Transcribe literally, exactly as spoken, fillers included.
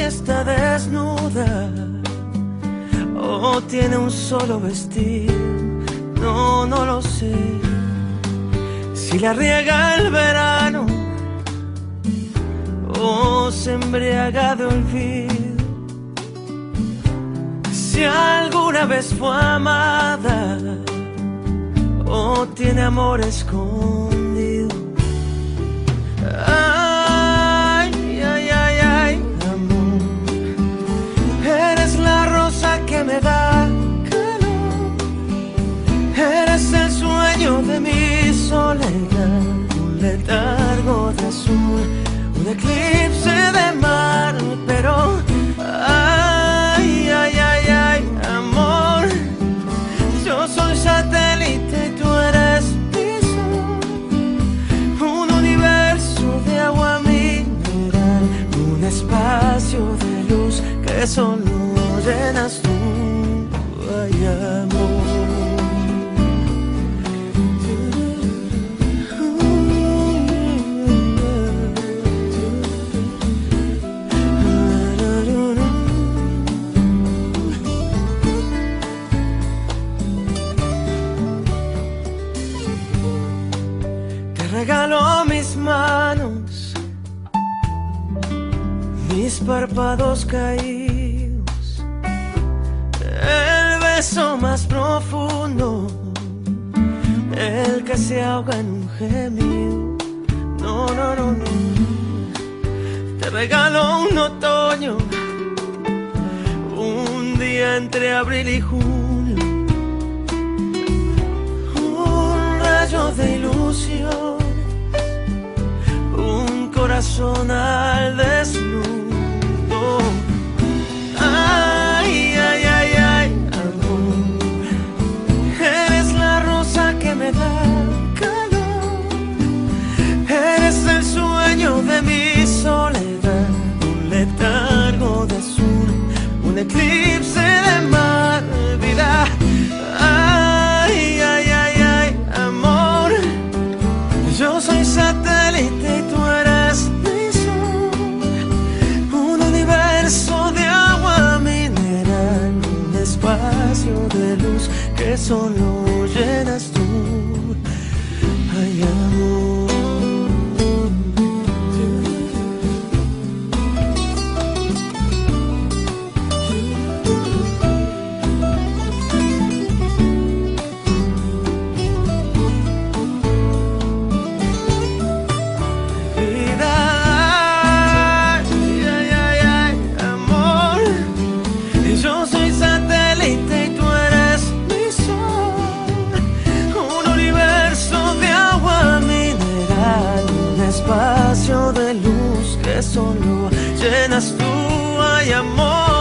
está desnuda o tiene un solo vestido, no, no lo sé. Si la riega el verano o se embriaga de olvido, si alguna vez fue amada o tiene amor escondido. Ay, ay, ay, ay, amor, eres la rosa que me da calor, eres el sueño de mi soledad, un letargo de azul, un eclipse de mar, pero ay, ay, ay, ay, amor, yo soy satélite y tú eres mi sol, un universo de agua mineral, un espacio de luz que solo llenas tú, ay, amor. Regaló mis manos, mis párpados caídos, el beso más profundo, el que se ahoga en un gemido. No, no, no, no. Te regaló un otoño, un día entre abril y junio, un rayo de ilusión, corazón al desnudo. Ay, ay, ay, ay, amor, eres la rosa que me da calor, eres el sueño de mi soledad, un letargo de azul, un eclipse de mar, vida. Ay, ay, ay, ay, amor, yo soy satélite y tú eres mi sol, un universo de agua mineral, un espacio de luz que solo llenas tú, ay, amor. Espacio de luz que solo llenas tú, ay, amor.